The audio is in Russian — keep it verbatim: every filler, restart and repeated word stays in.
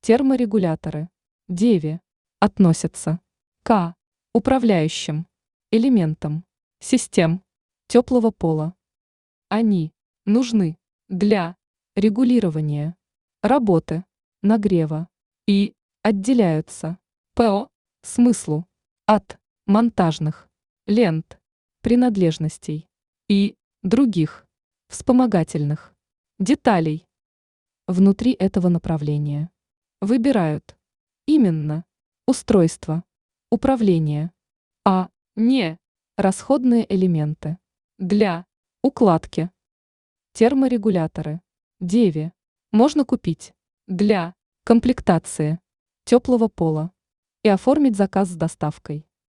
Терморегуляторы деве относятся к управляющим элементам систем теплого пола. Они нужны для регулирования работы нагрева и отделяются по смыслу от монтажных лент, принадлежностей и других вспомогательных деталей. Внутри этого направления выбирают именно устройство управления, а не расходные элементы для укладки. Терморегуляторы деве можно купить для комплектации теплого пола и оформить заказ с доставкой.